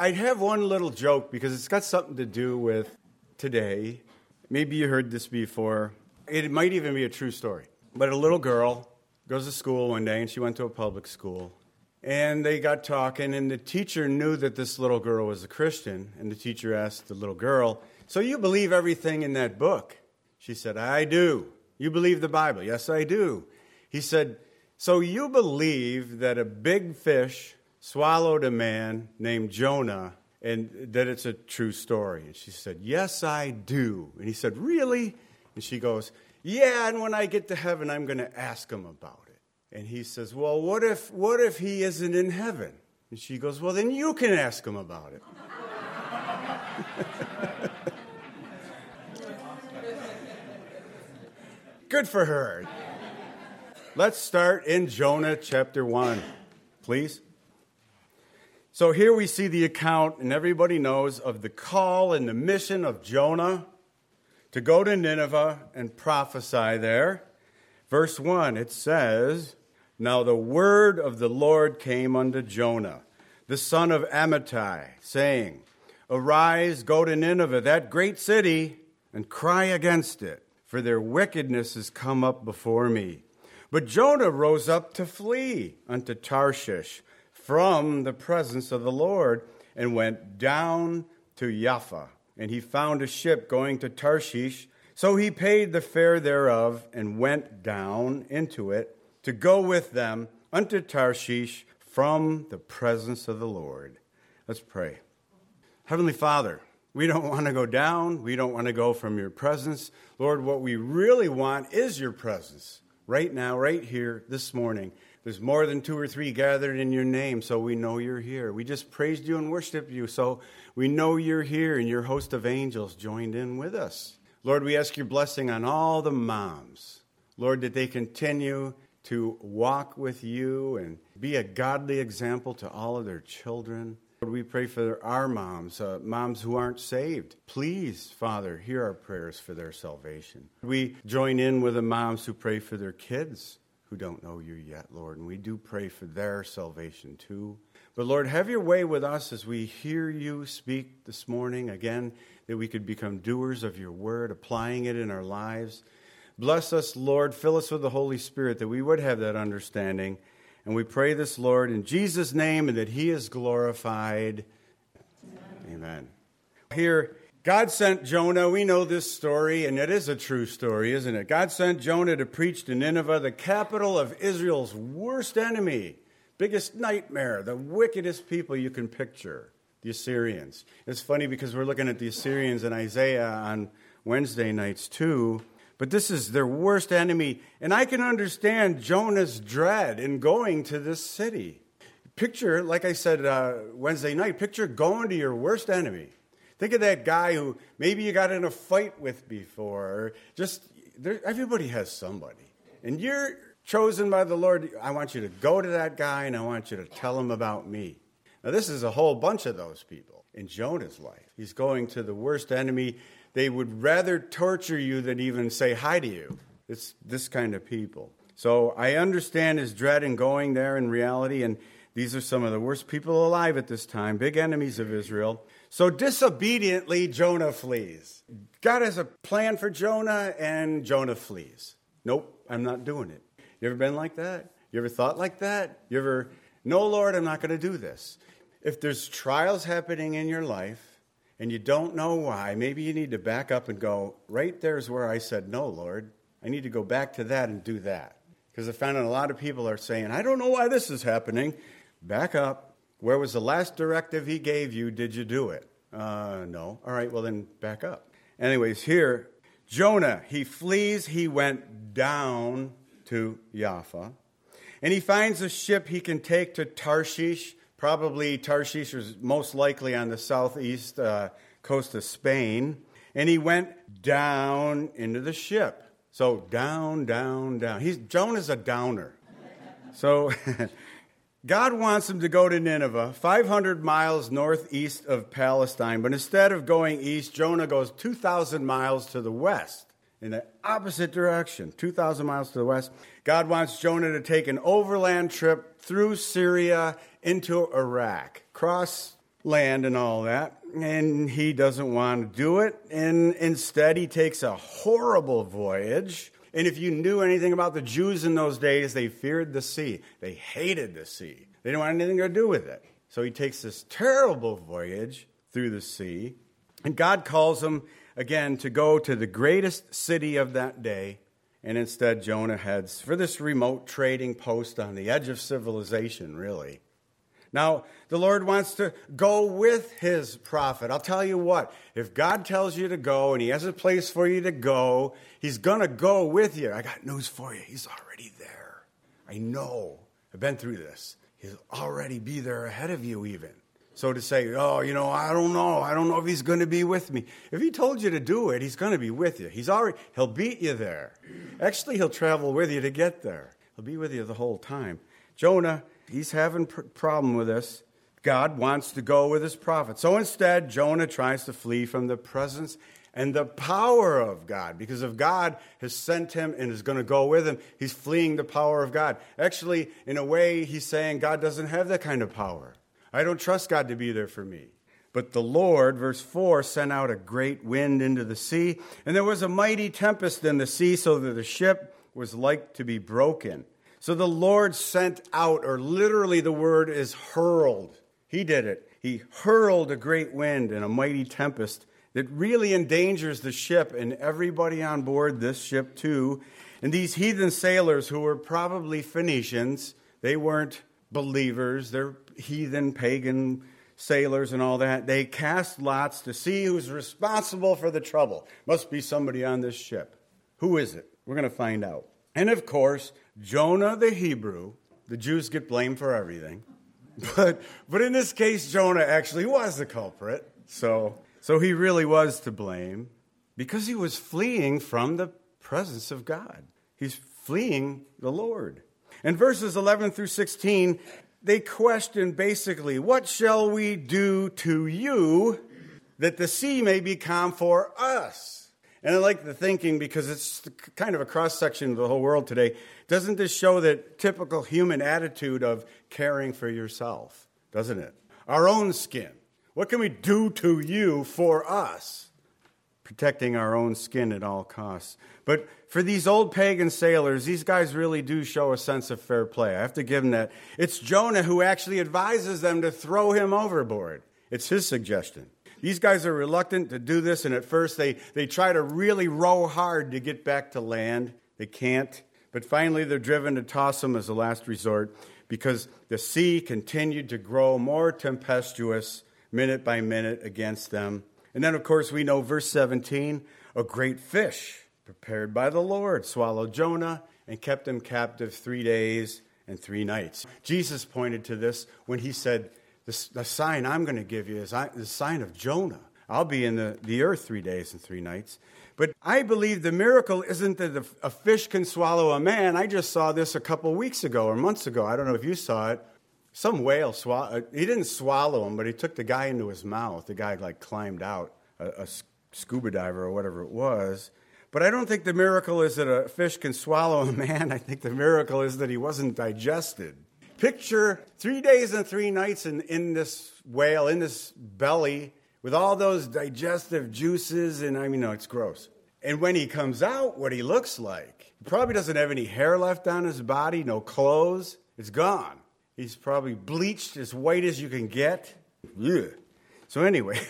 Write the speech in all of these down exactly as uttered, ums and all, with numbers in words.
I'd have one little joke because it's got something to do with today. Maybe you heard this before. It might even be a true story. But a little girl goes to school one day, and she went to a public school. And they got talking, and the teacher knew that this little girl was a Christian. And the teacher asked the little girl, "So you believe everything in that book?" She said, "I do." "You believe the Bible?" "Yes, I do." He said, "So you believe that a big fish swallowed a man named Jonah and that it's a true story?" And she said, "Yes, I do." And he said, "Really?" And she goes, "Yeah, and when I get to heaven, I'm going to ask him about it." And he says, "Well, what if what if he isn't in heaven?" And she goes, "Well, then you can ask him about it." Good for her. Let's start in Jonah chapter one, please. So here we see the account, and everybody knows, of the call and the mission of Jonah to go to Nineveh and prophesy there. Verse one, it says, "Now the word of the Lord came unto Jonah, the son of Amittai, saying, Arise, go to Nineveh, that great city, and cry against it, for their wickedness is come up before me. But Jonah rose up to flee unto Tarshish from the presence of the Lord, and went down to Jaffa. And he found a ship going to Tarshish. So he paid the fare thereof, and went down into it to go with them unto Tarshish from the presence of the Lord." Let's pray. Heavenly Father, we don't want to go down. We don't want to go from your presence. Lord, what we really want is your presence right now, right here, this morning. There's more than two or three gathered in your name, so we know you're here. We just praised you and worshiped you, so we know you're here, and your host of angels joined in with us. Lord, we ask your blessing on all the moms. Lord, that they continue to walk with you and be a godly example to all of their children. Lord, we pray for our moms, uh, moms who aren't saved. Please, Father, hear our prayers for their salvation. We join in with the moms who pray for their kids who don't know you yet, Lord, and we do pray for their salvation too. But Lord, have your way with us as we hear you speak this morning again, that we could become doers of your word, applying it in our lives. Bless us, Lord. Fill us with the Holy Spirit, that we would have that understanding. And we pray this, Lord, in Jesus' name, and that he is glorified. Amen. Amen. Here, God sent Jonah. We know this story, and it is a true story, isn't it? God sent Jonah to preach to Nineveh, the capital of Israel's worst enemy, biggest nightmare, the wickedest people you can picture, the Assyrians. It's funny because we're looking at the Assyrians in Isaiah on Wednesday nights too, but this is their worst enemy, and I can understand Jonah's dread in going to this city. Picture, like I said uh, Wednesday night, picture going to your worst enemy. Think of that guy who maybe you got in a fight with before. Or just there, everybody has somebody. And you're chosen by the Lord. I want you to go to that guy, and I want you to tell him about me. Now, this is a whole bunch of those people in Jonah's life. He's going to the worst enemy. They would rather torture you than even say hi to you. It's this kind of people. So I understand his dread in going there in reality, and these are some of the worst people alive at this time, big enemies of Israel. So disobediently, Jonah flees. God has a plan for Jonah, and Jonah flees. Nope, I'm not doing it. You ever been like that? You ever thought like that? You ever, no, Lord, I'm not going to do this. If there's trials happening in your life, and you don't know why, maybe you need to back up and go, right there's where I said, no, Lord. I need to go back to that and do that. Because I found out a lot of people are saying, I don't know why this is happening. Back up. Where was the last directive he gave you? Did you do it? Uh, no. All right, well then back up. Anyways, here, Jonah, he flees. He went down to Jaffa. And he finds a ship he can take to Tarshish. Probably Tarshish is most likely on the southeast uh, coast of Spain. And he went down into the ship. So down, down, down. He's Jonah's a downer. So God wants him to go to Nineveh, five hundred miles northeast of Palestine. But instead of going east, Jonah goes two thousand miles to the west, in the opposite direction, two thousand miles to the west. God wants Jonah to take an overland trip through Syria into Iraq, cross land and all that. And he doesn't want to do it. And instead, he takes a horrible voyage. And if you knew anything about the Jews in those days, they feared the sea. They hated the sea. They didn't want anything to do with it. So he takes this terrible voyage through the sea. And God calls him, again, to go to the greatest city of that day. And instead, Jonah heads for this remote trading post on the edge of civilization, really. Now, the Lord wants to go with his prophet. I'll tell you what, if God tells you to go and he has a place for you to go, he's going to go with you. I got news for you. He's already there. I know. I've been through this. He'll already be there ahead of you even. So to say, oh, you know, I don't know. I don't know if he's going to be with me. If he told you to do it, he's going to be with you. He's already, he'll beat you there. Actually, he'll travel with you to get there. He'll be with you the whole time. Jonah, he's having a problem with this. God wants to go with his prophet. So instead, Jonah tries to flee from the presence and the power of God. Because if God has sent him and is going to go with him, he's fleeing the power of God. Actually, in a way, he's saying God doesn't have that kind of power. I don't trust God to be there for me. But the Lord, verse four, sent out a great wind into the sea, and there was a mighty tempest in the sea, so that the ship was like to be broken. So the Lord sent out, or literally the word is hurled. He did it. He hurled a great wind and a mighty tempest that really endangers the ship and everybody on board this ship too. And these heathen sailors, who were probably Phoenicians, they weren't believers, they're heathen, pagan sailors and all that. They cast lots to see who's responsible for the trouble. Must be somebody on this ship. Who is it? We're going to find out. And of course, Jonah the Hebrew, the Jews get blamed for everything. But but in this case, Jonah actually was the culprit. So, so he really was to blame because he was fleeing from the presence of God. He's fleeing the Lord. In verses eleven through sixteen, they question basically, what shall we do to you that the sea may be calm for us? And I like the thinking because it's kind of a cross-section of the whole world today. Doesn't this show that typical human attitude of caring for yourself? Doesn't it? Our own skin. What can we do to you for us? Protecting our own skin at all costs. But for these old pagan sailors, these guys really do show a sense of fair play. I have to give them that. It's Jonah who actually advises them to throw him overboard. It's his suggestion. These guys are reluctant to do this, and at first they, they try to really row hard to get back to land. They can't. But finally they're driven to toss him as a last resort because the sea continued to grow more tempestuous minute by minute against them. And then, of course, we know verse seventeen, a great fish prepared by the Lord swallowed Jonah and kept him captive three days and three nights. Jesus pointed to this when he said, the, the sign I'm going to give you is the sign of Jonah. I'll be in the, the earth three days and three nights. But I believe the miracle isn't that a fish can swallow a man. I just saw this a couple weeks ago or months ago. I don't know if you saw it. Some whale, swallow, he didn't swallow him, but he took the guy into his mouth. The guy like climbed out, a, a scuba diver or whatever it was. But I don't think the miracle is that a fish can swallow a man. I think the miracle is that he wasn't digested. Picture three days and three nights in, in this whale, in this belly, with all those digestive juices, and I mean, no, it's gross. And when he comes out, what he looks like, he probably doesn't have any hair left on his body, no clothes. It's gone. He's probably bleached as white as you can get. Ugh. So anyway,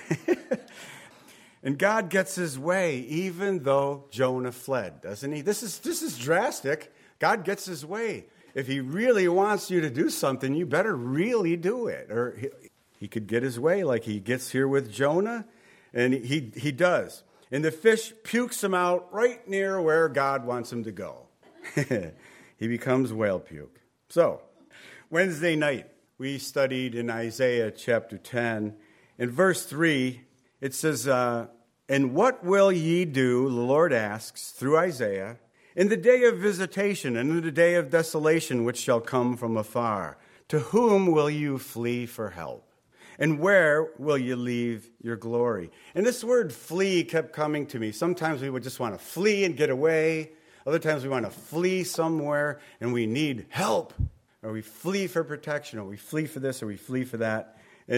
and God gets his way, even though Jonah fled, doesn't he? This is this is drastic. God gets his way. If he really wants you to do something, you better really do it. Or he, he could get his way like he gets here with Jonah, and he, he does. And the fish pukes him out right near where God wants him to go. He becomes whale puke. So, Wednesday night, we studied in Isaiah chapter ten. In verse three, it says, uh, and what will ye do, the Lord asks, through Isaiah, in the day of visitation and in the day of desolation which shall come from afar? To whom will you flee for help? And where will you leave your glory? And this word flee kept coming to me. Sometimes we would just want to flee and get away. Other times we want to flee somewhere and we need help. Or we flee for protection, or we flee for this, or we flee for that. And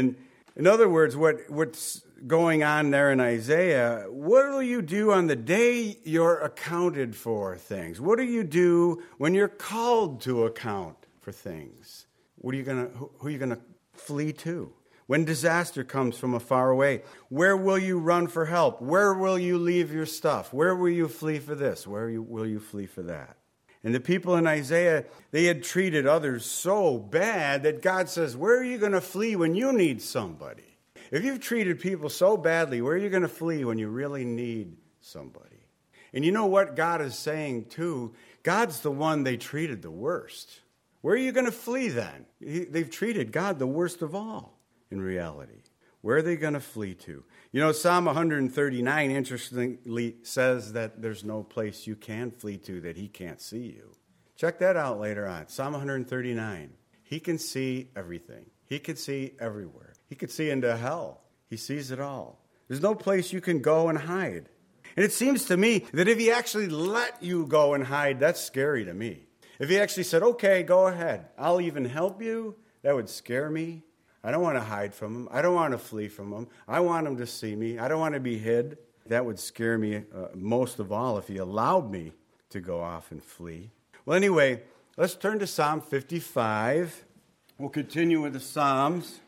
In other words, what, what's going on there in Isaiah, what will you do on the day you're accounted for things? What do you do when you're called to account for things? What are you gonna, who are you going to flee to? When disaster comes from afar away, where will you run for help? Where will you leave your stuff? Where will you flee for this? Where you, will you flee for that? And the people in Isaiah, they had treated others so bad that God says, where are you going to flee when you need somebody? If you've treated people so badly, where are you going to flee when you really need somebody? And you know what God is saying too? God's the one they treated the worst. Where are you going to flee then? They've treated God the worst of all in reality. Where are they going to flee to? You know, Psalm one thirty-nine, interestingly, says that there's no place you can flee to that he can't see you. Check that out later on. Psalm one thirty-nine. He can see everything. He can see everywhere. He can see into hell. He sees it all. There's no place you can go and hide. And it seems to me that if he actually let you go and hide, that's scary to me. If he actually said, okay, go ahead, I'll even help you, that would scare me. I don't want to hide from him. I don't want to flee from him. I want him to see me. I don't want to be hid. That would scare me uh, most of all if he allowed me to go off and flee. Well, anyway, let's turn to Psalm fifty-five. We'll continue with the Psalms.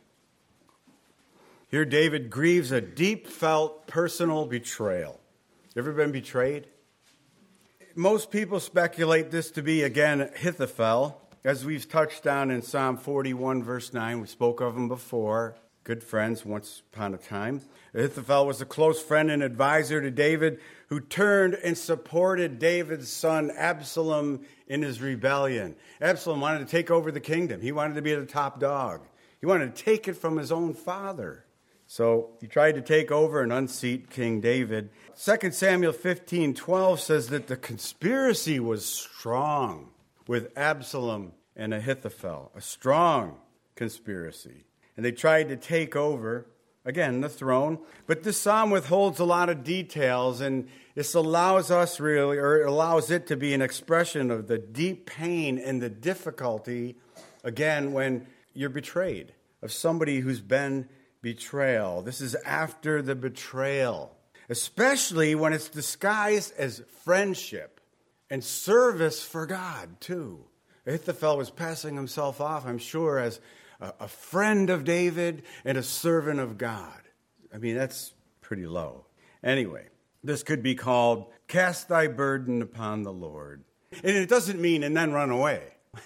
Here, David grieves a deep-felt personal betrayal. Ever been betrayed? Most people speculate this to be, again, Ahithophel. As we've touched on in Psalm forty-one, verse nine, we spoke of him before. Good friends once upon a time. Ahithophel was a close friend and advisor to David who turned and supported David's son Absalom in his rebellion. Absalom wanted to take over the kingdom. He wanted to be the top dog. He wanted to take it from his own father. So he tried to take over and unseat King David. Second Samuel fifteen twelve says that the conspiracy was strong with Absalom and Ahithophel, a strong conspiracy. And they tried to take over, again, the throne. But this psalm withholds a lot of details, and this allows us really, or it allows it to be an expression of the deep pain and the difficulty, again, when you're betrayed, of somebody who's been betrayal. This is after the betrayal, especially when it's disguised as friendship and service for God, too. Ahithophel was passing himself off, I'm sure, as a, a friend of David and a servant of God. I mean, that's pretty low. Anyway, this could be called, cast thy burden upon the Lord. And it doesn't mean, and then run away.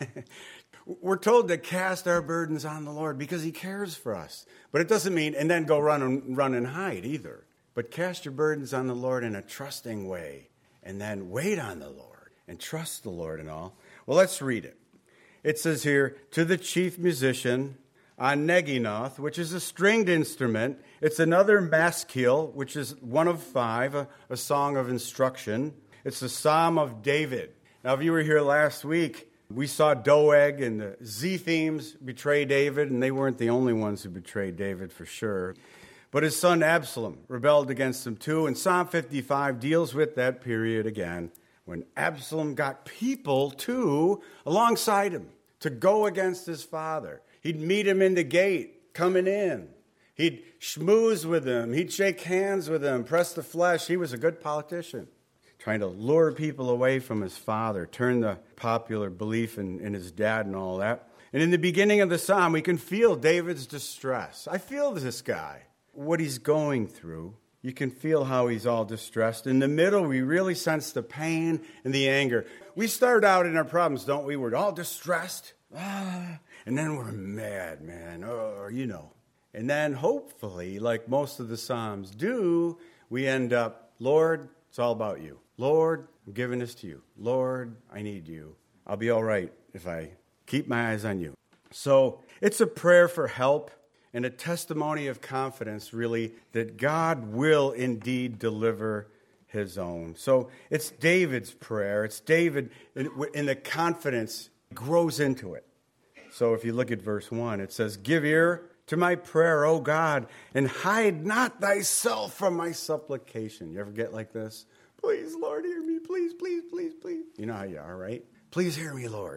We're told to cast our burdens on the Lord because he cares for us. But it doesn't mean, and then go run and, run and hide either. But cast your burdens on the Lord in a trusting way. And then wait on the Lord and trust the Lord and all. Well, let's read it. It says here, to the chief musician on Neginoth, which is a stringed instrument. It's another maskil, which is one of five, a, a song of instruction. It's the Psalm of David. Now, if you were here last week, we saw Doeg and the Zephims betray David, and they weren't the only ones who betrayed David for sure. But his son Absalom rebelled against him too, and Psalm fifty-five deals with that period again, when Absalom got people, too, alongside him to go against his father. He'd meet him in the gate, coming in. He'd schmooze with him. He'd shake hands with him, press the flesh. He was a good politician, trying to lure people away from his father, turn the popular belief in, in his dad and all that. And in the beginning of the psalm, we can feel David's distress. I feel this guy, what he's going through. You can feel how he's all distressed. In the middle, we really sense the pain and the anger. We start out in our problems, don't we? We're all distressed. Ah, and then we're mad, man. Oh, you know. And then hopefully, like most of the Psalms do, we end up, Lord, it's all about you. Lord, I'm giving this to you. Lord, I need you. I'll be all right if I keep my eyes on you. So it's a prayer for help. And a testimony of confidence, really, that God will indeed deliver his own. So it's David's prayer. It's David, in the confidence, grows into it. So if you look at verse one, it says, give ear to my prayer, O God, and hide not thyself from my supplication. You ever get like this? Please, Lord, hear me. Please, please, please, please. You know how you are, right? Please hear me, Lord.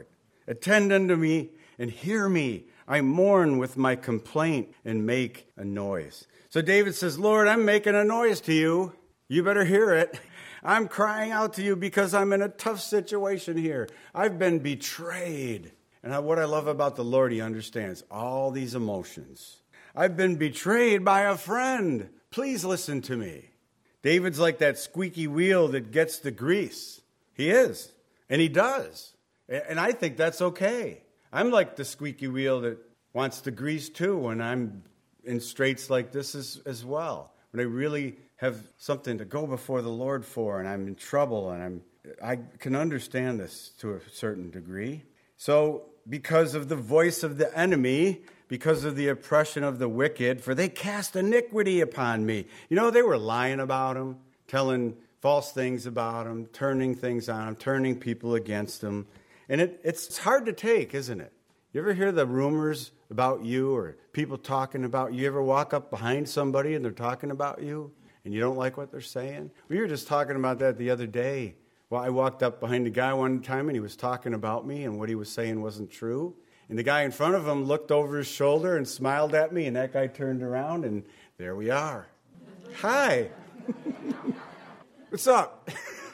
Attend unto me and hear me. I mourn with my complaint and make a noise. So David says, Lord, I'm making a noise to you. You better hear it. I'm crying out to you because I'm in a tough situation here. I've been betrayed. And what I love about the Lord, he understands all these emotions. I've been betrayed by a friend. Please listen to me. David's like that squeaky wheel that gets the grease. He is. And he does. And I think that's okay. I'm like the squeaky wheel that wants the grease too when I'm in straits like this as, as well. When I really have something to go before the Lord for and I'm in trouble and I'm, I can understand this to a certain degree. So because of the voice of the enemy, because of the oppression of the wicked, for they cast iniquity upon me. You know, they were lying about him, telling false things about him, turning things on him, turning people against him. And it, it's hard to take, isn't it? You ever hear the rumors about you or people talking about you? You ever walk up behind somebody and they're talking about you and you don't like what they're saying? We were just talking about that the other day. Well, I walked up behind a guy one time and he was talking about me and what he was saying wasn't true. And the guy in front of him looked over his shoulder and smiled at me, and that guy turned around and there we are. Hi. What's up?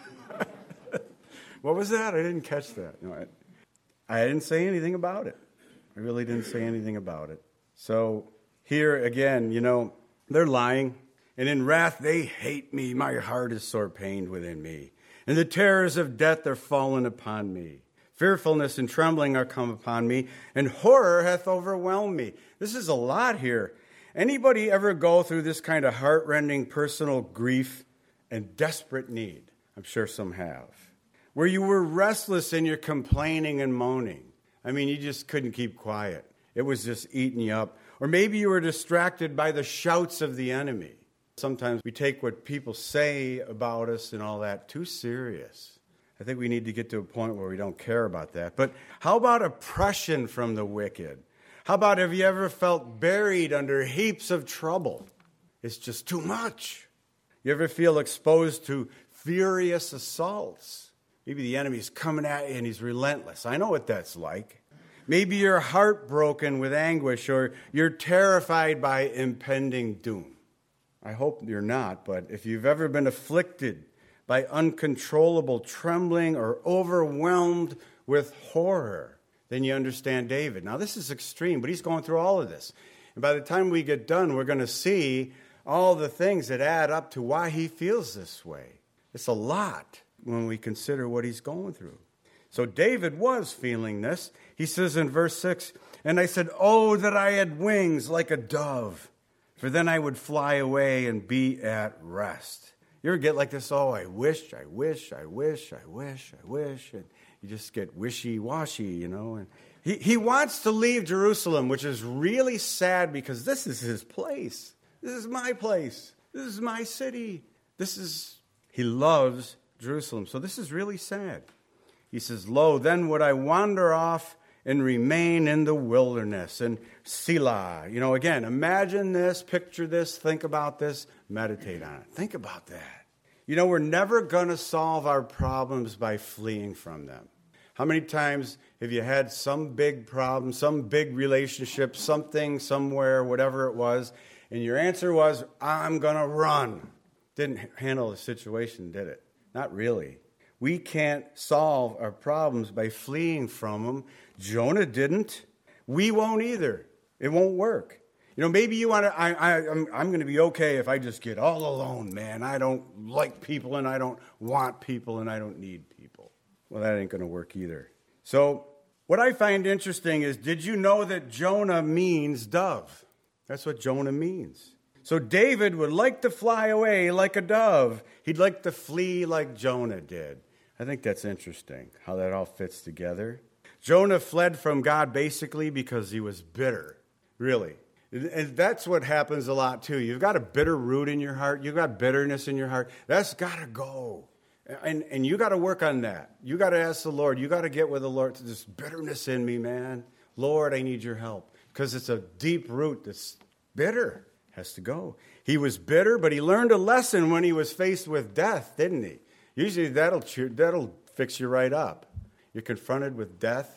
What was that? I didn't catch that. No, I, I didn't say anything about it. I really didn't say anything about it. So here again, you know, they're lying. And in wrath, they hate me. My heart is sore pained within me. And the terrors of death are fallen upon me. Fearfulness and trembling are come upon me. And horror hath overwhelmed me. This is a lot here. Anybody ever go through this kind of heart-rending personal grief and desperate need? I'm sure some have. Where you were restless in your complaining and moaning. I mean, you just couldn't keep quiet. It was just eating you up. Or maybe you were distracted by the shouts of the enemy. Sometimes we take what people say about us and all that too serious. I think we need to get to a point where we don't care about that. But how about oppression from the wicked? How about, have you ever felt buried under heaps of trouble? It's just too much. You ever feel exposed to furious assaults? Maybe the enemy's coming at you and he's relentless. I know what that's like. Maybe you're heartbroken with anguish or you're terrified by impending doom. I hope you're not, but if you've ever been afflicted by uncontrollable trembling or overwhelmed with horror, then you understand David. Now, this is extreme, but he's going through all of this. And by the time we get done, we're going to see all the things that add up to why he feels this way. It's a lot when we consider what he's going through. So David was feeling this. He says in verse six, and I said, oh, that I had wings like a dove, for then I would fly away and be at rest. You ever get like this? Oh, I wish, I wish, I wish, I wish, I wish. And you just get wishy-washy, you know. And he, he wants to leave Jerusalem, which is really sad because this is his place. This is my place. This is my city. This is, he loves Jerusalem. So this is really sad. He says, lo, then would I wander off and remain in the wilderness. And Selah, you know, again, imagine this, picture this, think about this, meditate on it. Think about that. You know, we're never going to solve our problems by fleeing from them. How many times have you had some big problem, some big relationship, something, somewhere, whatever it was, and your answer was, I'm going to run? Didn't handle the situation, did it? Not really. We can't solve our problems by fleeing from them. Jonah didn't. We won't either. It won't work. You know, maybe you want to, I, I, I'm, I'm going to be okay if I just get all alone, man. I don't like people and I don't want people and I don't need people. Well, that ain't going to work either. So what I find interesting is, did you know that Jonah means dove? That's what Jonah means. So David would like to fly away like a dove. He'd like to flee like Jonah did. I think that's interesting, how that all fits together. Jonah fled from God basically because he was bitter, really. And that's what happens a lot too. You've got a bitter root in your heart. You've got bitterness in your heart. That's got to go. And, and you got to work on that. You got to ask the Lord. You got to get with the Lord. This bitterness in me, man. Lord, I need your help. Because it's a deep root that's bitter. Has to go. He was bitter, but he learned a lesson when he was faced with death, didn't he? Usually that'll cheer, that'll fix you right up. You're confronted with death.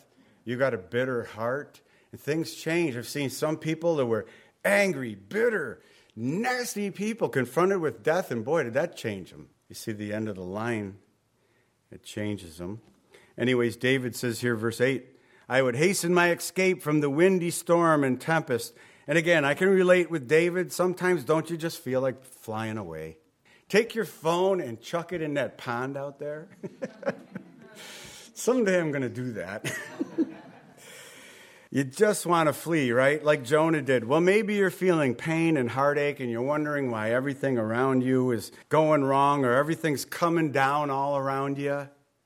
you got a bitter heart, and things change. I've seen some people that were angry, bitter, nasty people confronted with death, and boy, did that change them. You see the end of the line, it changes them. Anyways, David says here, verse eight, I would hasten my escape from the windy storm and tempest. And again, I can relate with David. Sometimes don't you just feel like flying away? Take your phone and chuck it in that pond out there. Someday I'm going to do that. You just want to flee, right? Like Jonah did. Well, maybe you're feeling pain and heartache and you're wondering why everything around you is going wrong or everything's coming down all around you.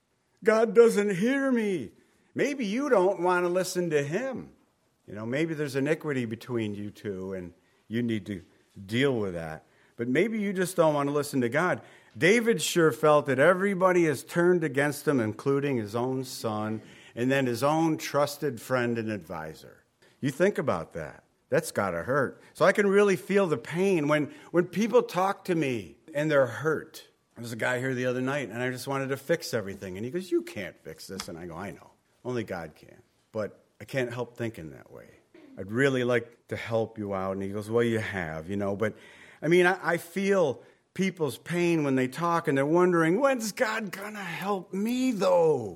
God doesn't hear me. Maybe you don't want to listen to him. You know, maybe there's iniquity between you two and you need to deal with that. But maybe you just don't want to listen to God. David sure felt that everybody has turned against him, including his own son and then his own trusted friend and advisor. You think about that. That's got to hurt. So I can really feel the pain when, when people talk to me and they're hurt. There was a guy here the other night, and I just wanted to fix everything. And he goes, you can't fix this. And I go, I know. Only God can. But I can't help thinking that way. I'd really like to help you out. And he goes, well, you have, you know. But, I mean, I, I feel people's pain when they talk, and they're wondering, when's God going to help me, though?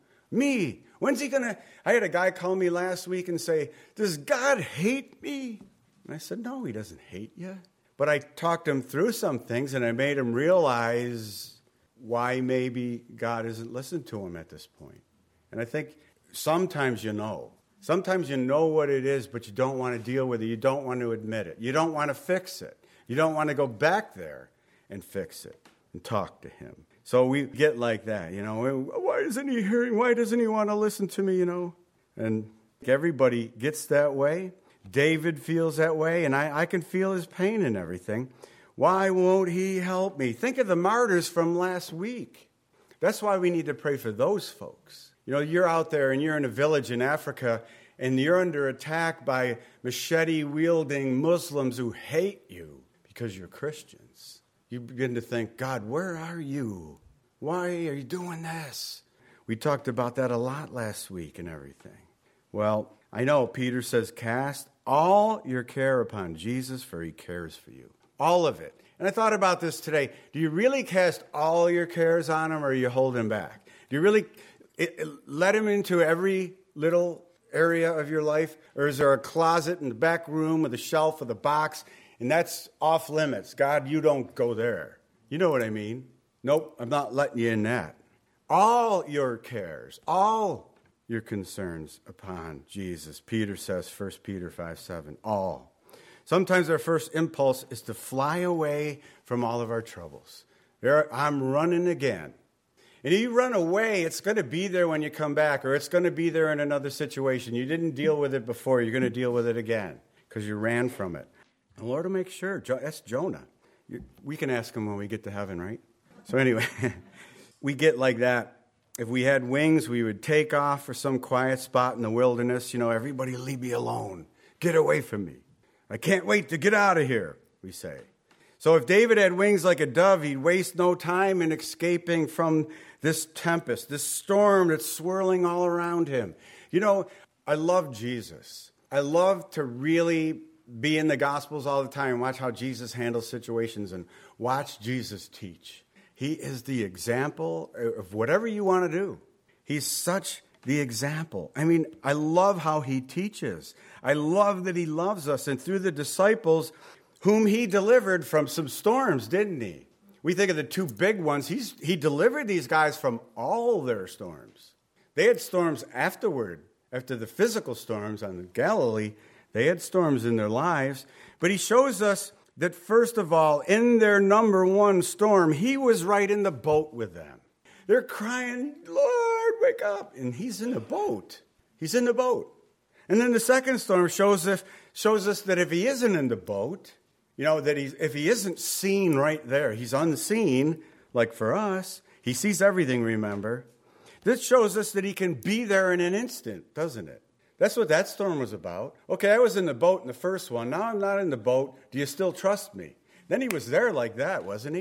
Me. When's he going to? I had a guy call me last week and say, does God hate me? And I said, no, he doesn't hate you. But I talked him through some things, and I made him realize why maybe God isn't listening to him at this point. And I think sometimes you know. Sometimes you know what it is, but you don't want to deal with it. You don't want to admit it. You don't want to fix it. You don't want to go back there and fix it and talk to him. So we get like that, you know. Why isn't he hearing? Why doesn't he want to listen to me, you know? And everybody gets that way. David feels that way, and I, I can feel his pain and everything. Why won't he help me? Think of the martyrs from last week. That's why we need to pray for those folks. You know, you're out there and you're in a village in Africa, and you're under attack by machete-wielding Muslims who hate you because you're Christians. You begin to think, God, where are you? Why are you doing this? We talked about that a lot last week and everything. Well, I know Peter says, cast all your care upon Jesus, for he cares for you. All of it. And I thought about this today. Do you really cast all your cares on him, or are you holding back? Do you really it, it, let him into every little area of your life? Or is there a closet in the back room with a shelf with a box, and that's off limits? God, you don't go there. You know what I mean? Nope, I'm not letting you in that. All your cares, all your concerns upon Jesus. Peter says, First Peter five seven, all. Sometimes our first impulse is to fly away from all of our troubles. There, I'm running again. And if you run away, it's going to be there when you come back, or it's going to be there in another situation. You didn't deal with it before. You're going to deal with it again because you ran from it. The Lord will make sure. That's Jonah. We can ask him when we get to heaven, right? So anyway, we get like that. If we had wings, we would take off for some quiet spot in the wilderness. You know, everybody leave me alone. Get away from me. I can't wait to get out of here, we say. So if David had wings like a dove, he'd waste no time in escaping from this tempest, this storm that's swirling all around him. You know, I love Jesus. I love to really be in the Gospels all the time and watch how Jesus handles situations and watch Jesus teach. He is the example of whatever you want to do. He's such the example. I mean, I love how he teaches. I love that he loves us. And through the disciples, whom he delivered from some storms, didn't he? We think of the two big ones. He's, he delivered these guys from all their storms. They had storms afterward. After the physical storms on the Galilee, they had storms in their lives. But he shows us that, first of all, in their number one storm, he was right in the boat with them. They're crying, Lord, wake up. And he's in the boat. He's in the boat. And then the second storm shows us, shows us that if he isn't in the boat, you know, that he's, if he isn't seen right there, he's unseen, like for us. He sees everything, remember. This shows us that he can be there in an instant, doesn't it? That's what that storm was about. Okay, I was in the boat in the first one. Now I'm not in the boat. Do you still trust me? Then he was there like that, wasn't he?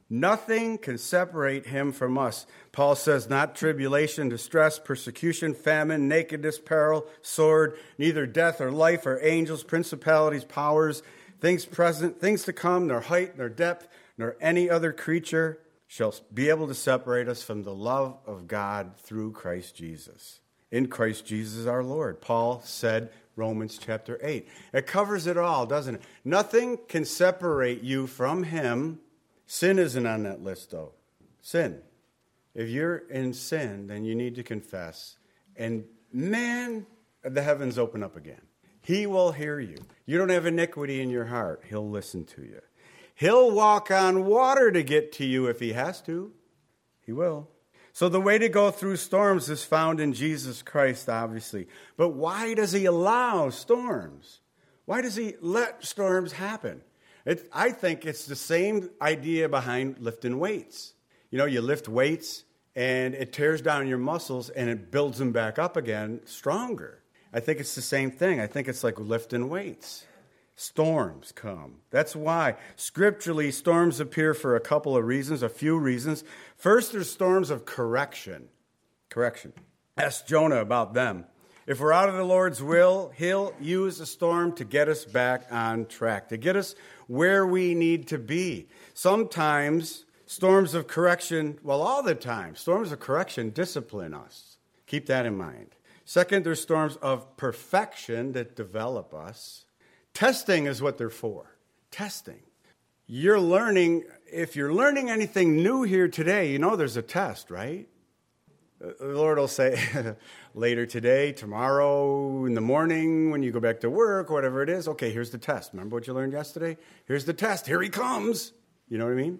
Nothing can separate him from us. Paul says, not tribulation, distress, persecution, famine, nakedness, peril, sword, neither death or life or angels, principalities, powers, things present, things to come, nor height, nor depth, nor any other creature shall be able to separate us from the love of God through Christ Jesus. In Christ Jesus our Lord. Paul said, Romans chapter eight. It covers it all, doesn't it? Nothing can separate you from him. Sin isn't on that list, though. Sin. If you're in sin, then you need to confess. And man, the heavens open up again. He will hear you. You don't have iniquity in your heart. He'll listen to you. He'll walk on water to get to you if he has to. He will. So the way to go through storms is found in Jesus Christ, obviously. But why does he allow storms? Why does he let storms happen? It, I think it's the same idea behind lifting weights. You know, you lift weights, and it tears down your muscles, and it builds them back up again stronger. I think it's the same thing. I think it's like lifting weights. Storms come. That's why. Scripturally, storms appear for a couple of reasons, a few reasons. First, there's storms of correction. Correction. Ask Jonah about them. If we're out of the Lord's will, he'll use a storm to get us back on track, to get us where we need to be. Sometimes storms of correction, well, all the time, storms of correction discipline us. Keep that in mind. Second, there's storms of perfection that develop us. Testing is what they're for. Testing. You're learning, if you're learning anything new here today, you know there's a test, right? The Lord will say later today, tomorrow, in the morning, when you go back to work, whatever it is, okay, here's the test. Remember what you learned yesterday? Here's the test. Here he comes. You know what I mean?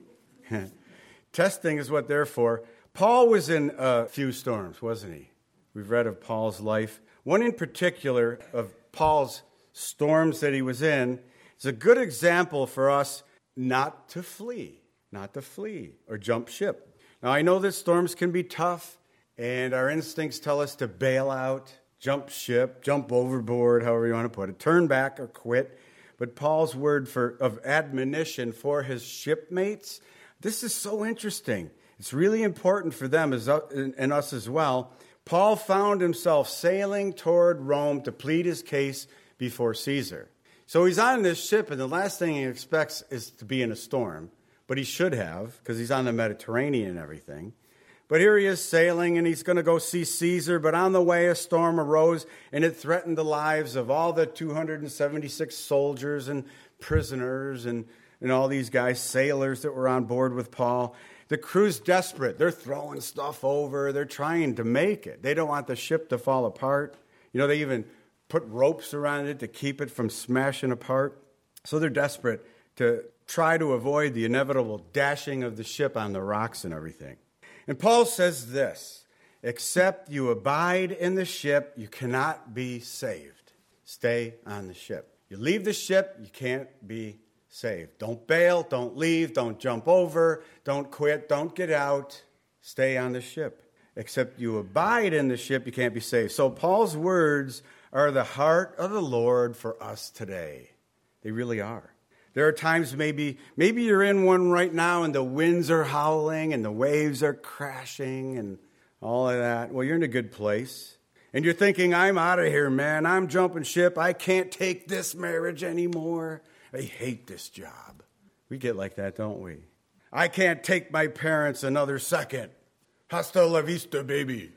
Testing is what they're for. Paul was in a few storms, wasn't he? We've read of Paul's life. One in particular of Paul's storms that he was in is a good example for us not to flee, not to flee or jump ship. Now, I know that storms can be tough, and our instincts tell us to bail out, jump ship, jump overboard, however you want to put it, turn back or quit. But Paul's word for of admonition for his shipmates, this is so interesting. It's really important for them as and us as well. Paul found himself sailing toward Rome to plead his case before Caesar. So he's on this ship, and the last thing he expects is to be in a storm. But he should have, because he's on the Mediterranean and everything. But here he is sailing, and he's going to go see Caesar. But on the way, a storm arose, and it threatened the lives of all the two hundred seventy-six soldiers and prisoners and, and all these guys, sailors that were on board with Paul. The crew's desperate. They're throwing stuff over. They're trying to make it. They don't want the ship to fall apart. You know, they even put ropes around it to keep it from smashing apart. So they're desperate to try to avoid the inevitable dashing of the ship on the rocks and everything. And Paul says this, except you abide in the ship, you cannot be saved. Stay on the ship. You leave the ship, you can't be saved. Don't bail, don't leave, don't jump over, don't quit, don't get out. Stay on the ship. Except you abide in the ship, you can't be saved. So Paul's words are the heart of the Lord for us today. They really are. There are times maybe maybe you're in one right now and the winds are howling and the waves are crashing and all of that. Well, you're in a good place. And you're thinking, I'm out of here, man. I'm jumping ship. I can't take this marriage anymore. I hate this job. We get like that, don't we? I can't take my parents another second. Hasta la vista, baby.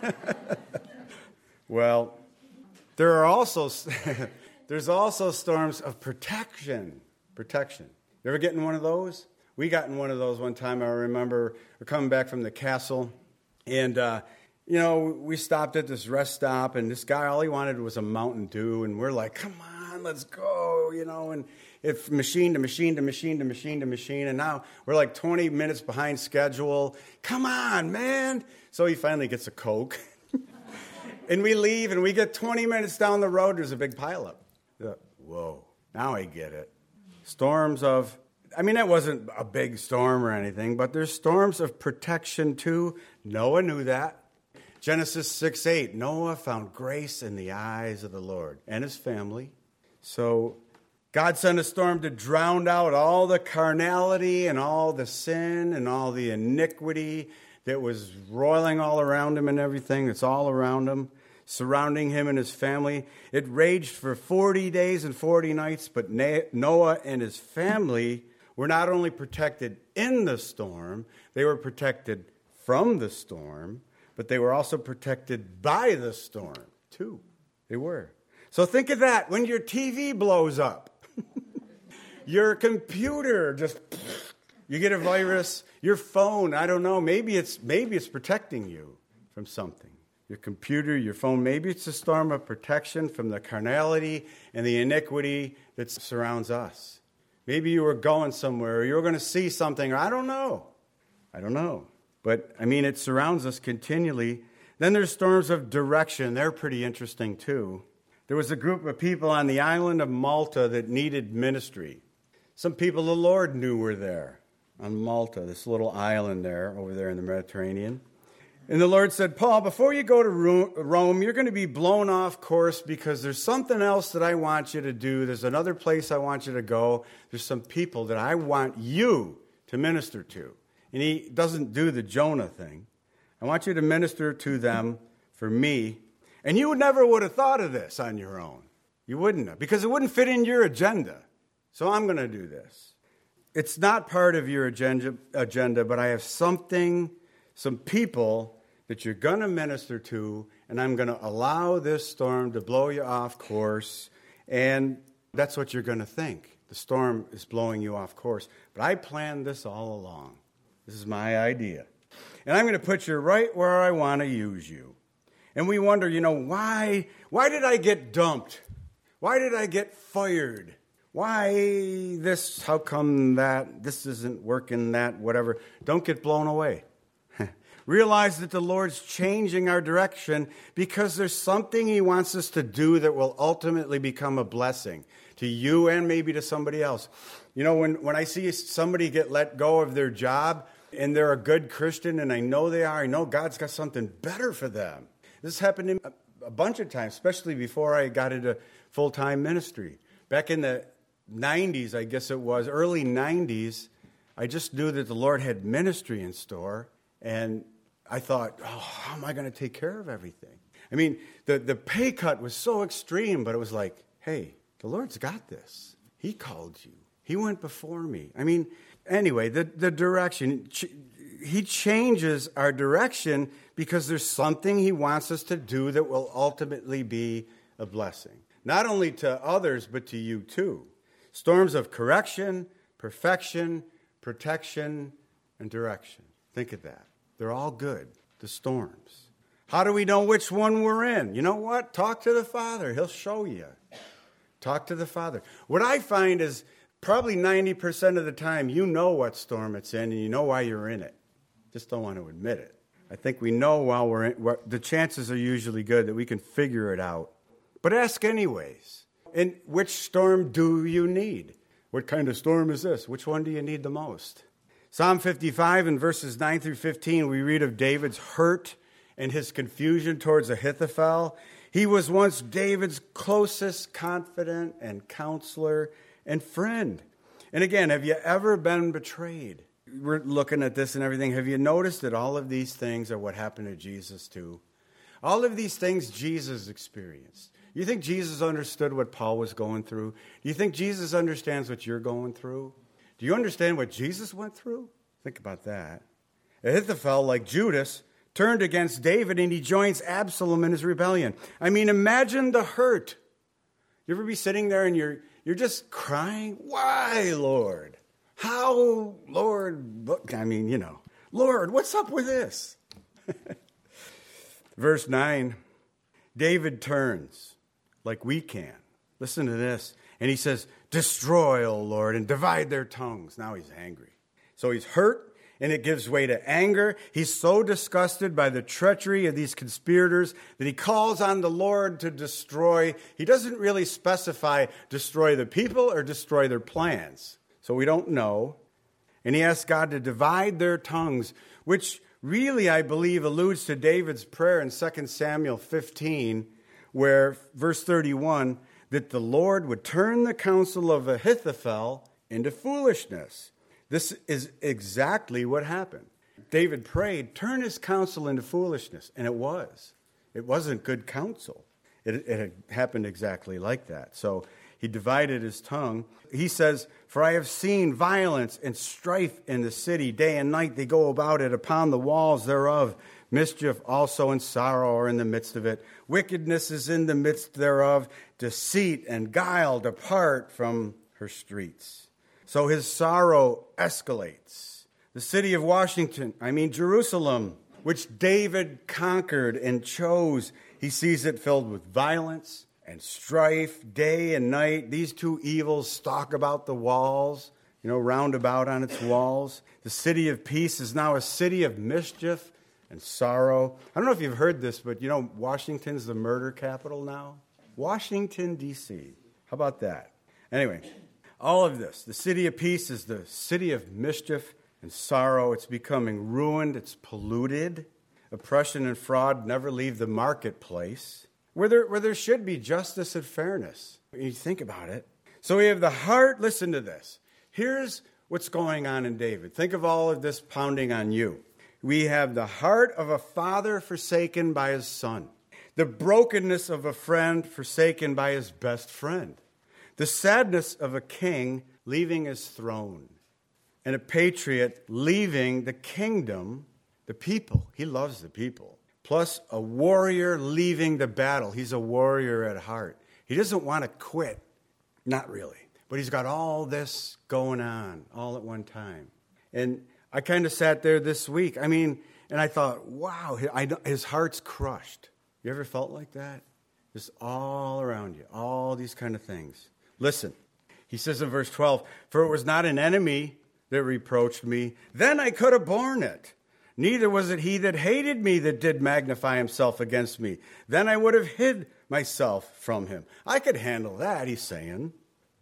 Well, there are also there's also storms of protection. Protection. You ever get in one of those? We got in one of those one time. I remember we're coming back from the castle, and uh, you know we stopped at this rest stop, and this guy all he wanted was a Mountain Dew, and we're like, "Come on, let's go!" You know, and it's machine to machine to machine to machine to machine, and now we're like twenty minutes behind schedule. Come on, man! So he finally gets a Coke, and we leave, and we get twenty minutes down the road. There's a big pileup. Whoa! Now I get it. Storms of, I mean, that wasn't a big storm or anything, but there's storms of protection too. Noah knew that. Genesis six eight, Noah found grace in the eyes of the Lord and his family. So God sent a storm to drown out all the carnality and all the sin and all the iniquity that was roiling all around him and everything that's all around him, surrounding him and his family. It raged for forty days and forty nights, but Noah and his family were not only protected in the storm, they were protected from the storm, but they were also protected by the storm, too. They were. So think of that. When your T V blows up, your computer just, you get a virus, your phone, I don't know, maybe it's maybe it's protecting you from something. Your computer, your phone, maybe it's a storm of protection from the carnality and the iniquity that surrounds us. Maybe you were going somewhere, or you were going to see something, or I don't know. I don't know. But, I mean, it surrounds us continually. Then there's storms of direction. They're pretty interesting, too. There was a group of people on the island of Malta that needed ministry. Some people the Lord knew were there on Malta, this little island there, over there in the Mediterranean. And the Lord said, Paul, before you go to Rome, you're going to be blown off course because there's something else that I want you to do. There's another place I want you to go. There's some people that I want you to minister to. And he doesn't do the Jonah thing. I want you to minister to them for me. And you never would have thought of this on your own. You wouldn't have, because it wouldn't fit in your agenda. So I'm going to do this. It's not part of your agenda, agenda, but I have something, some people that you're going to minister to, and I'm going to allow this storm to blow you off course, and that's what you're going to think. The storm is blowing you off course. But I planned this all along. This is my idea. And I'm going to put you right where I want to use you. And we wonder, you know, why, why did I get dumped? Why did I get fired? Why this, how come that, this isn't working, that, whatever. Don't get blown away. Realize that the Lord's changing our direction because there's something he wants us to do that will ultimately become a blessing to you and maybe to somebody else. You know, when, when I see somebody get let go of their job and they're a good Christian, and I know they are, I know God's got something better for them. This happened to me a bunch of times, especially before I got into full-time ministry. Back in the nineties, I guess it was, early nineties, I just knew that the Lord had ministry in store, and I thought, oh, how am I going to take care of everything? I mean, the, the pay cut was so extreme, but it was like, hey, the Lord's got this. He called you. He went before me. I mean, anyway, the, the direction, he changes our direction because there's something he wants us to do that will ultimately be a blessing. Not only to others, but to you too. Storms of correction, perfection, protection, and direction. Think of that. They're all good, the storms. How do we know which one we're in? You know what? Talk to the Father. He'll show you. Talk to the Father. What I find is probably ninety percent of the time you know what storm it's in and you know why you're in it. Just don't want to admit it. I think we know while we're in, the chances are usually good that we can figure it out. But ask anyways. And which storm do you need? What kind of storm is this? Which one do you need the most? Psalm fifty-five in verses nine through fifteen, we read of David's hurt and his confusion towards Ahithophel. He was once David's closest confidant and counselor and friend. And again, have you ever been betrayed? We're looking at this and everything. Have you noticed that all of these things are what happened to Jesus too? All of these things Jesus experienced. You think Jesus understood what Paul was going through? Do you think Jesus understands what you're going through? Do you understand what Jesus went through? Think about that. Ahithophel, like Judas, turned against David and he joins Absalom in his rebellion. I mean, imagine the hurt. You ever be sitting there and you're you're just crying? Why, Lord? How, Lord? Look, I mean, you know, Lord, what's up with this? Verse nine, David turns like we can. Listen to this. And he says, destroy, O Lord, and divide their tongues. Now he's angry. So he's hurt, and it gives way to anger. He's so disgusted by the treachery of these conspirators that he calls on the Lord to destroy. He doesn't really specify destroy the people or destroy their plans. So we don't know. And he asks God to divide their tongues, which really, I believe, alludes to David's prayer in Second Samuel fifteen, where, verse thirty-one, that the Lord would turn the counsel of Ahithophel into foolishness. This is exactly what happened. David prayed, turn his counsel into foolishness, and it was. It wasn't good counsel. It, it had happened exactly like that. So he divided his tongue. He says, for I have seen violence and strife in the city. Day and night they go about it upon the walls thereof. Mischief also and sorrow are in the midst of it. Wickedness is in the midst thereof. Deceit and guile depart from her streets. So his sorrow escalates. The city of Washington, I mean Jerusalem, which David conquered and chose, he sees it filled with violence and strife day and night. These two evils stalk about the walls, you know, round about on its walls. The city of peace is now a city of mischief and sorrow. I don't know if you've heard this, but you know Washington's the murder capital now? Washington, D C How about that? Anyway, all of this, the city of peace is the city of mischief and sorrow. It's becoming ruined. It's polluted. Oppression and fraud never leave the marketplace, where there, where there should be justice and fairness. When you think about it. So we have the heart. Listen to this. Here's what's going on in David. Think of all of this pounding on you. We have the heart of a father forsaken by his son. The brokenness of a friend forsaken by his best friend. The sadness of a king leaving his throne. And a patriot leaving the kingdom, the people. He loves the people. Plus a warrior leaving the battle. He's a warrior at heart. He doesn't want to quit. Not really. But he's got all this going on all at one time. And I kind of sat there this week. I mean, and I thought, wow, his heart's crushed. You ever felt like that? Just all around you, all these kind of things. Listen, he says in verse twelve, for it was not an enemy that reproached me, then I could have borne it. Neither was it he that hated me that did magnify himself against me. Then I would have hid myself from him. I could handle that, he's saying.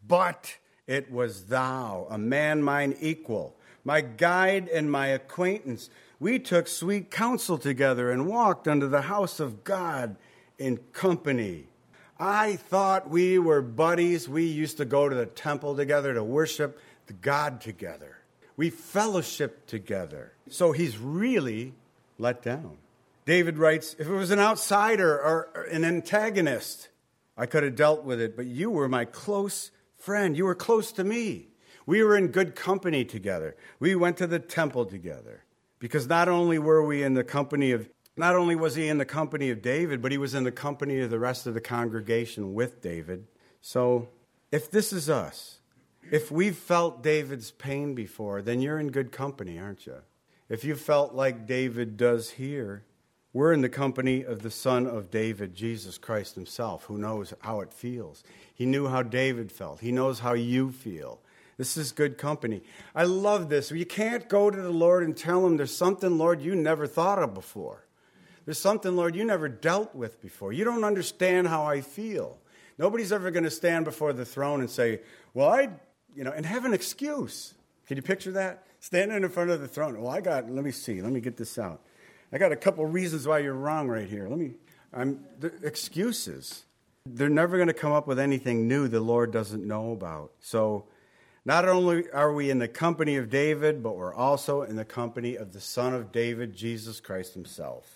But it was thou, a man mine equal, my guide and my acquaintance. We took sweet counsel together and walked unto the house of God in company. I thought we were buddies. We used to go to the temple together to worship the God together. We fellowship together. So he's really let down. David writes, if it was an outsider or an antagonist, I could have dealt with it, but you were my close friend. You were close to me. We were in good company together. We went to the temple together. Because not only were we in the company of, not only was he in the company of David, but he was in the company of the rest of the congregation with David. So if this is us, if we've felt David's pain before, then you're in good company, aren't you? If you felt like David does here, we're in the company of the Son of David, Jesus Christ himself, who knows how it feels. He knew how David felt. He knows how you feel. This is good company. I love this. You can't go to the Lord and tell him there's something, Lord, you never thought of before. There's something, Lord, you never dealt with before. You don't understand how I feel. Nobody's ever going to stand before the throne and say, well, I, you know, and have an excuse. Can you picture that? Standing in front of the throne. Well, I got, let me see. Let me get this out. I got a couple reasons why you're wrong right here. Let me, I'm, the excuses. They're never going to come up with anything new the Lord doesn't know about. So not only are we in the company of David, but we're also in the company of the Son of David, Jesus Christ himself.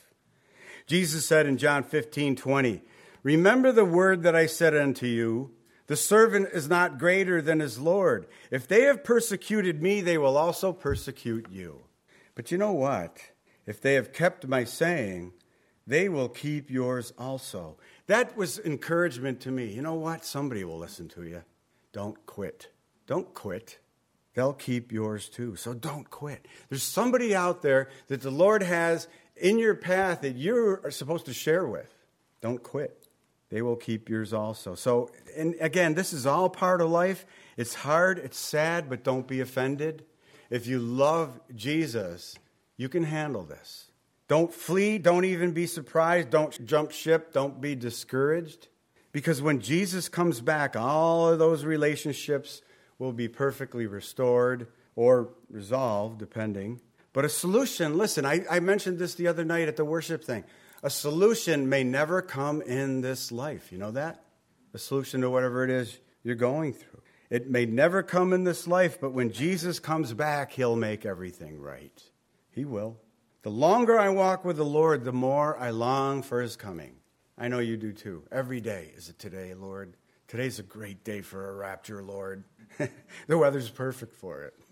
Jesus said in John fifteen twenty, remember the word that I said unto you, the servant is not greater than his Lord. If they have persecuted me, they will also persecute you. But you know what? If they have kept my saying, they will keep yours also. That was encouragement to me. You know what? Somebody will listen to you. Don't quit. Don't quit. They'll keep yours too. So don't quit. There's somebody out there that the Lord has in your path that you are supposed to share with. Don't quit. They will keep yours also. So, and again, this is all part of life. It's hard, it's sad, but don't be offended. If you love Jesus, you can handle this. Don't flee. Don't even be surprised. Don't jump ship. Don't be discouraged. Because when Jesus comes back, all of those relationships will be perfectly restored or resolved, depending. But a solution, listen, I, I mentioned this the other night at the worship thing. A solution may never come in this life. You know that? a solution to whatever it is you're going through. It may never come in this life, but when Jesus comes back, he'll make everything right. He will. The longer I walk with the Lord, the more I long for his coming. I know you do too. Every day is it today, Lord. Today's a great day for a rapture, Lord. The weather's perfect for it.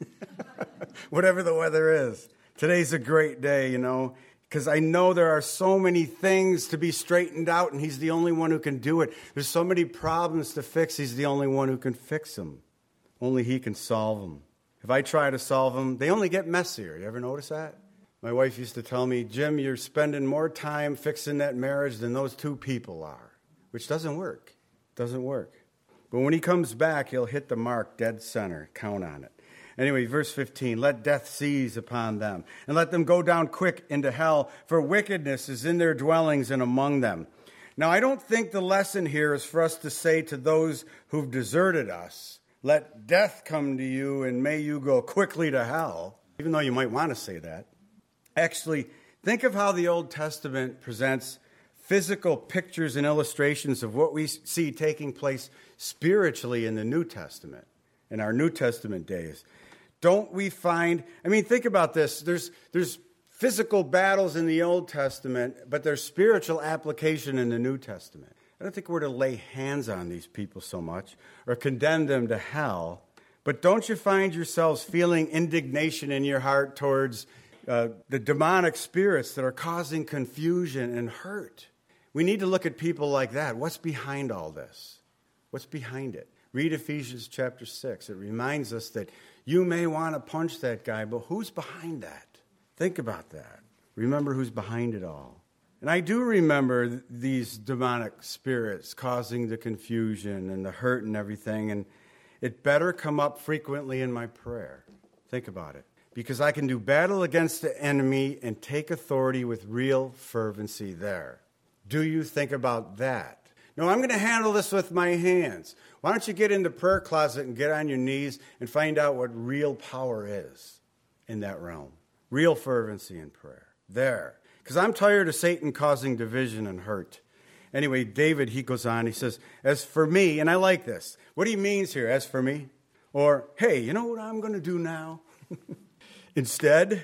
Whatever the weather is. Today's a great day, you know, because I know there are so many things to be straightened out, and he's the only one who can do it. There's so many problems to fix. He's the only one who can fix them. Only he can solve them. If I try to solve them, they only get messier. You ever notice that? My wife used to tell me, Jim, you're spending more time fixing that marriage than those two people are, which doesn't work. Doesn't work. But when he comes back, he'll hit the mark dead center. Count on it. Anyway, verse fifteen, let death seize upon them, and let them go down quick into hell, for wickedness is in their dwellings and among them. Now, I don't think the lesson here is for us to say to those who've deserted us, let death come to you and may you go quickly to hell, even though you might want to say that. Actually, think of how the Old Testament presents physical pictures and illustrations of what we see taking place spiritually in the New Testament, in our New Testament days. Don't we find, I mean, think about this. There's, there's physical battles in the Old Testament, but there's spiritual application in the New Testament. I don't think we're to lay hands on these people so much or condemn them to hell, but don't you find yourselves feeling indignation in your heart towards uh, the demonic spirits that are causing confusion and hurt? We need to look at people like that. What's behind all this? What's behind it? Read Ephesians chapter six. It reminds us that you may want to punch that guy, but who's behind that? Think about that. Remember who's behind it all. And I do remember th- these demonic spirits causing the confusion and the hurt and everything, and it better come up frequently in my prayer. Think about it. Because I can do battle against the enemy and take authority with real fervency there. Do you think about that? No, I'm going to handle this with my hands. Why don't you get in the prayer closet and get on your knees and find out what real power is in that realm? Real fervency in prayer. There. Because I'm tired of Satan causing division and hurt. Anyway, David, he goes on, he says, as for me, and I like this. What he means here, as for me? Or, hey, you know what I'm going to do now? Instead,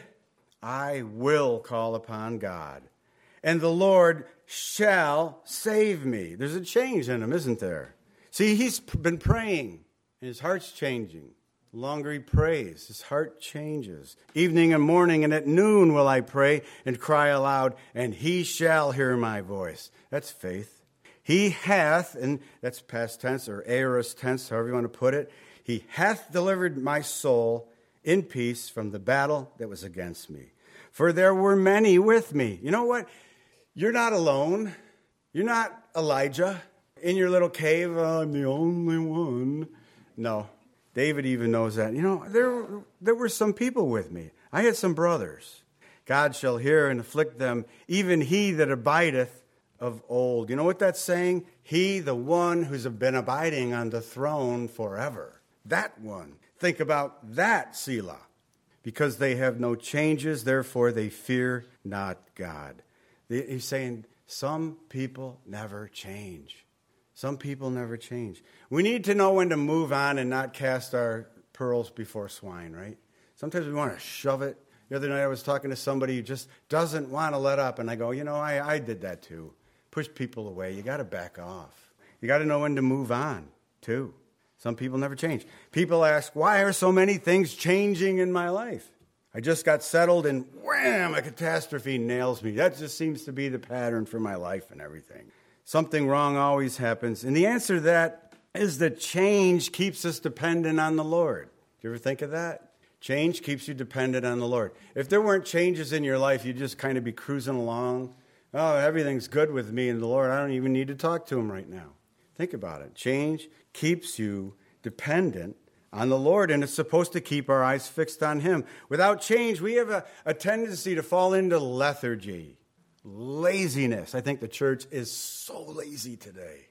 I will call upon God, and the Lord shall save me. There's a change in him, isn't there? See, he's been praying, and his heart's changing. The longer he prays, his heart changes. Evening and morning and at noon will I pray and cry aloud, and he shall hear my voice. That's faith. He hath, and that's past tense or aorist tense, however you want to put it, he hath delivered my soul in peace from the battle that was against me. For there were many with me. You know what? You're not alone. You're not Elijah in your little cave. Oh, I'm the only one. No, David even knows that. You know, there, there were some people with me. I had some brothers. God shall hear and afflict them, even he that abideth of old. You know what that's saying? He, the one who's been abiding on the throne forever. That one. Think about that, Selah. Because they have no changes, therefore they fear not God. He's saying some people never change. Some people never change. We need to know when to move on and not cast our pearls before swine, right? Sometimes we want to shove it. The other night I was talking to somebody who just doesn't want to let up, and I go, you know, I, I did that too. Push people away. You got to back off. You got to know when to move on, too. Some people never change. People ask, why are so many things changing in my life? I just got settled and wham, a catastrophe nails me. That just seems to be the pattern for my life and everything. Something wrong always happens. And the answer to that is that change keeps us dependent on the Lord. Do you ever think of that? Change keeps you dependent on the Lord. If there weren't changes in your life, you'd just kind of be cruising along. Oh, everything's good with me and the Lord. I don't even need to talk to him right now. Think about it. Change keeps you dependent on the Lord, and it's supposed to keep our eyes fixed on him. Without change, we have a, a tendency to fall into lethargy, laziness. I think the church is so lazy today.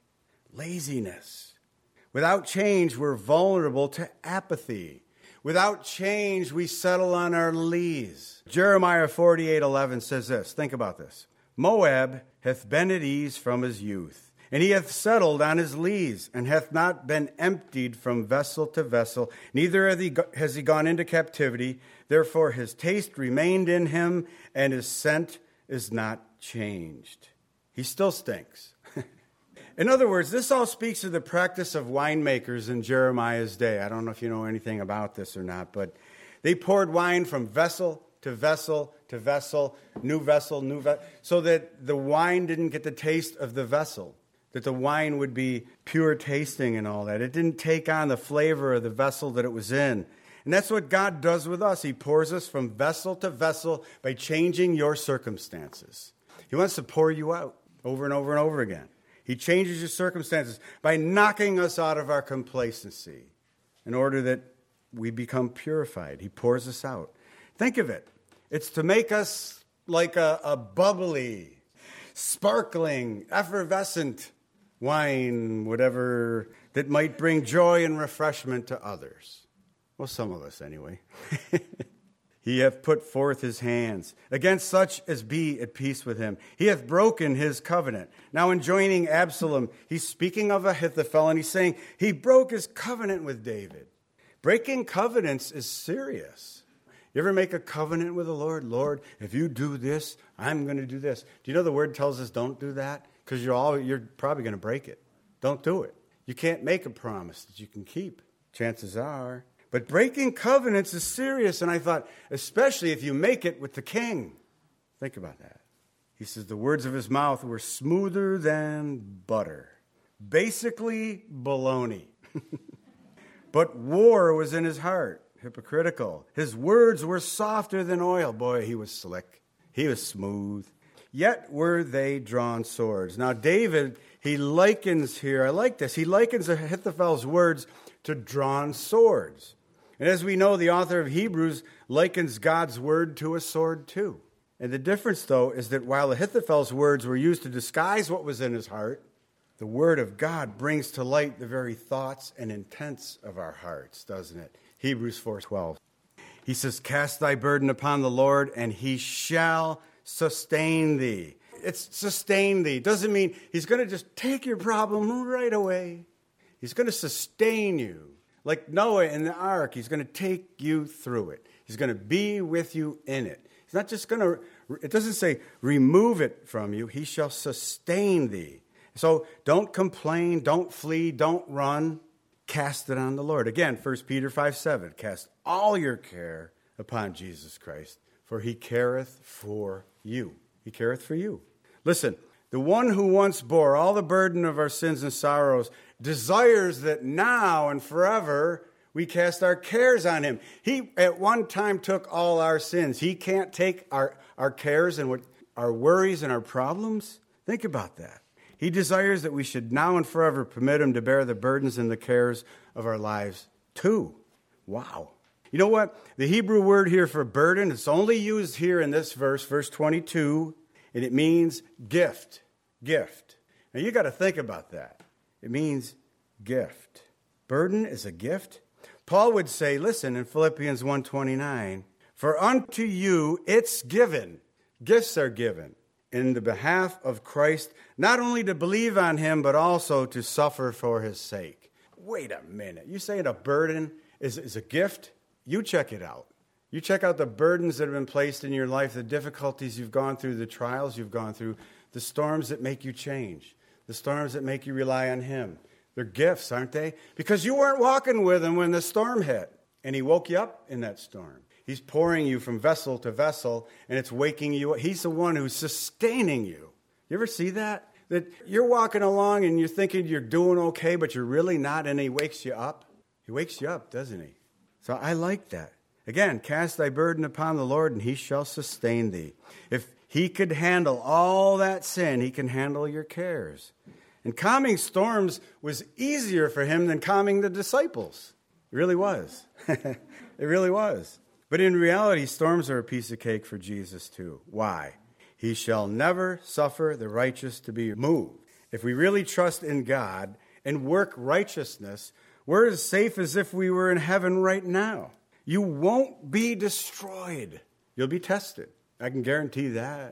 Laziness. Without change, we're vulnerable to apathy. Without change, we settle on our lees. Jeremiah forty-eight eleven says this. Think about this. Moab hath been at ease from his youth, And he hath settled on his lees, and hath not been emptied from vessel to vessel, neither hath he go- has he gone into captivity. Therefore his taste remained in him, and his scent is not changed. He still stinks. In other words, this all speaks of the practice of winemakers in Jeremiah's day. I don't know if you know anything about this or not, but they poured wine from vessel to vessel to vessel, new vessel, new vessel, so that the wine didn't get the taste of the vessel, that the wine would be pure tasting and all that. It didn't take on the flavor of the vessel that it was in. And that's what God does with us. He pours us from vessel to vessel by changing your circumstances. He wants to pour you out over and over and over again. He changes your circumstances by knocking us out of our complacency in order that we become purified. He pours us out. Think of it. It's to make us like a, a bubbly, sparkling, effervescent wine, whatever, that might bring joy and refreshment to others. Well, some of us anyway. He hath put forth his hands against such as be at peace with him. He hath broken his covenant. Now, in joining Absalom, he's speaking of Ahithophel, and he's saying he broke his covenant with David. Breaking covenants is serious. You ever make a covenant with the Lord? Lord, if you do this, I'm going to do this. Do you know the word tells us don't do that? Because you're all you're probably going to break it. Don't do it. You can't make a promise that you can keep. Chances are. But breaking covenants is serious, and I thought, especially if you make it with the king. Think about that. He says the words of his mouth were smoother than butter. Basically, baloney. But war was in his heart, hypocritical. His words were softer than oil. Boy, he was slick. He was smooth. Yet were they drawn swords. Now, David, he likens here, I like this, he likens Ahithophel's words to drawn swords. And as we know, the author of Hebrews likens God's word to a sword too. And the difference, though, is that while Ahithophel's words were used to disguise what was in his heart, the word of God brings to light the very thoughts and intents of our hearts, doesn't it? Hebrews four twelve. He says, cast thy burden upon the Lord, and he shall sustain thee. It's sustain thee. Doesn't mean he's going to just take your problem right away. He's going to sustain you. Like Noah in the ark, he's going to take you through it. He's going to be with you in it. He's not just going to, it doesn't say remove it from you. He shall sustain thee. So don't complain, don't flee, don't run. Cast it on the Lord. Again, First Peter five seven, cast all your care upon Jesus Christ, for he careth for you. He careth for you. Listen, the one who once bore all the burden of our sins and sorrows desires that now and forever we cast our cares on him. He at one time took all our sins. He can't take our, our cares and what, our worries and our problems. Think about that. He desires that we should now and forever permit him to bear the burdens and the cares of our lives too. Wow. You know what? The Hebrew word here for burden, it's only used here in this verse, verse twenty-two, and it means gift. Gift. Now you got to think about that. It means gift. Burden is a gift. Paul would say, listen, in Philippians one twenty-nine, for unto you it's given. Gifts are given in the behalf of Christ, not only to believe on him, but also to suffer for his sake. Wait a minute. You saying a burden is, is a gift? You check it out. You check out the burdens that have been placed in your life, the difficulties you've gone through, the trials you've gone through, the storms that make you change, the storms that make you rely on him. They're gifts, aren't they? Because you weren't walking with him when the storm hit, and he woke you up in that storm. He's pouring you from vessel to vessel, and it's waking you up. He's the one who's sustaining you. You ever see that? That you're walking along and you're thinking you're doing okay, but you're really not, and he wakes you up. He wakes you up, doesn't he? So I like that. Again, cast thy burden upon the Lord, and he shall sustain thee. If he could handle all that sin, he can handle your cares. And calming storms was easier for him than calming the disciples. It really was. It really was. But in reality, storms are a piece of cake for Jesus too. Why? He shall never suffer the righteous to be moved. If we really trust in God and work righteousness, we're as safe as if we were in heaven right now. You won't be destroyed. You'll be tested. I can guarantee that.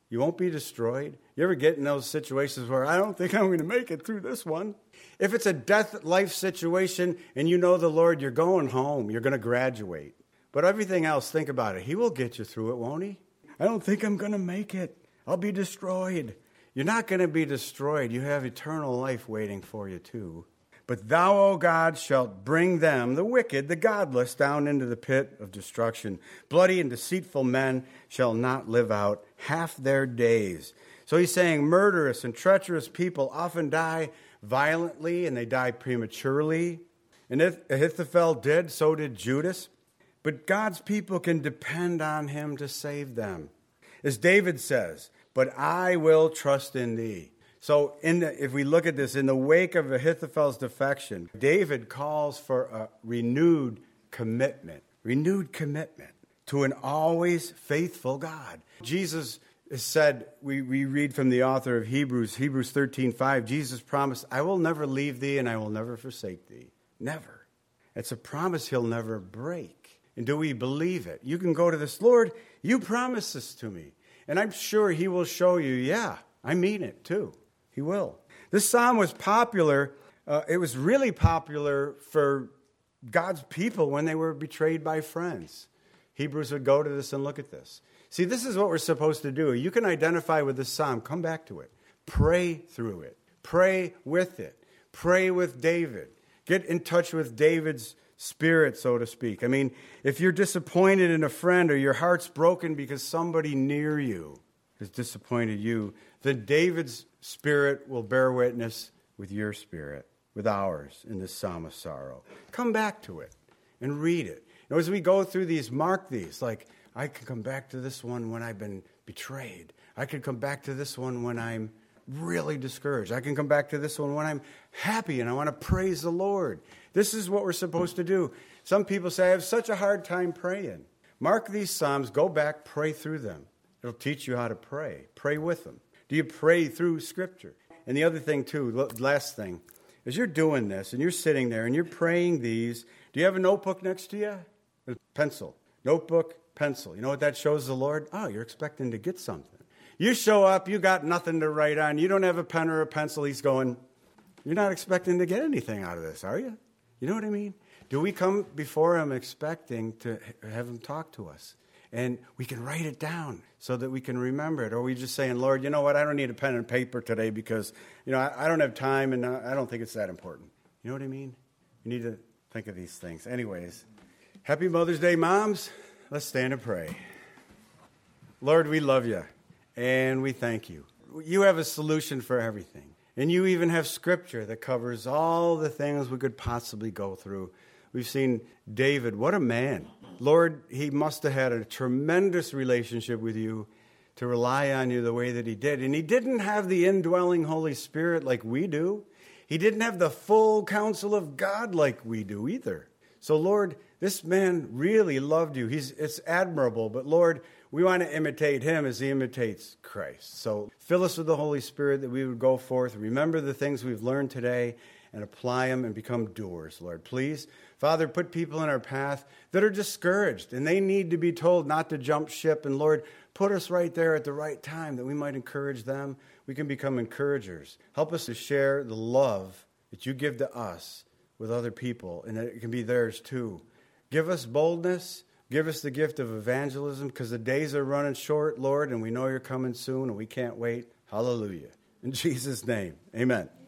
You won't be destroyed. You ever get in those situations where I don't think I'm going to make it through this one? If it's a death life situation and you know the Lord, you're going home. You're going to graduate. But everything else, think about it. He will get you through it, won't he? I don't think I'm going to make it. I'll be destroyed. You're not going to be destroyed. You have eternal life waiting for you too. But thou, O God, shalt bring them, the wicked, the godless, down into the pit of destruction. Bloody and deceitful men shall not live out half their days. So he's saying murderous and treacherous people often die violently and they die prematurely. And if Ahithophel did, so did Judas. But God's people can depend on him to save them. As David says, but I will trust in thee. So in the, if we look at this, in the wake of Ahithophel's defection, David calls for a renewed commitment, renewed commitment to an always faithful God. Jesus is said, we, we read from the author of Hebrews, Hebrews thirteen five, Jesus promised, I will never leave thee and I will never forsake thee. Never. It's a promise he'll never break. And do we believe it? You can go to this, Lord, you promised this to me. And I'm sure he will show you, yeah, I mean it too. He will. This psalm was popular. Uh, it was really popular for God's people when they were betrayed by friends. Hebrews would go to this and look at this. See, this is what we're supposed to do. You can identify with this psalm. Come back to it. Pray through it. Pray with it. Pray with David. Get in touch with David's spirit, so to speak. I mean, if you're disappointed in a friend or your heart's broken because somebody near you has disappointed you, then David's spirit will bear witness with your spirit, with ours in this psalm of sorrow. Come back to it and read it. You know, as we go through these, mark these. Like, I can come back to this one when I've been betrayed. I can come back to this one when I'm really discouraged. I can come back to this one when I'm happy and I want to praise the Lord. This is what we're supposed to do. Some people say, I have such a hard time praying. Mark these psalms, go back, pray through them. It'll teach you how to pray. Pray with them. Do you pray through Scripture? And the other thing, too, last thing, as you're doing this and you're sitting there and you're praying these, do you have a notebook next to you? A pencil. Notebook, pencil. You know what that shows the Lord? Oh, you're expecting to get something. You show up, you got nothing to write on, you don't have a pen or a pencil. He's going, you're not expecting to get anything out of this, are you? You know what I mean? Do we come before him expecting to have him talk to us? And we can write it down so that we can remember it. Or are we just saying, Lord, you know what, I don't need a pen and paper today because, you know, I, I don't have time and I don't think it's that important. You know what I mean? You need to think of these things. Anyways, happy Mother's Day, moms. Let's stand and pray. Lord, we love you and we thank you. You have a solution for everything. And you even have Scripture that covers all the things we could possibly go through. We've seen David. What a man. Lord, he must have had a tremendous relationship with you to rely on you the way that he did. And he didn't have the indwelling Holy Spirit like we do. He didn't have the full counsel of God like we do either. So, Lord, this man really loved you. He's, it's admirable. But, Lord, we want to imitate him as he imitates Christ. So fill us with the Holy Spirit that we would go forth, remember the things we've learned today, and apply them and become doers, Lord. Please, Father, put people in our path that are discouraged, and they need to be told not to jump ship. And, Lord, put us right there at the right time that we might encourage them. We can become encouragers. Help us to share the love that you give to us with other people, and that it can be theirs too. Give us boldness. Give us the gift of evangelism, because the days are running short, Lord, and we know you're coming soon, and we can't wait. Hallelujah. In Jesus' name, amen.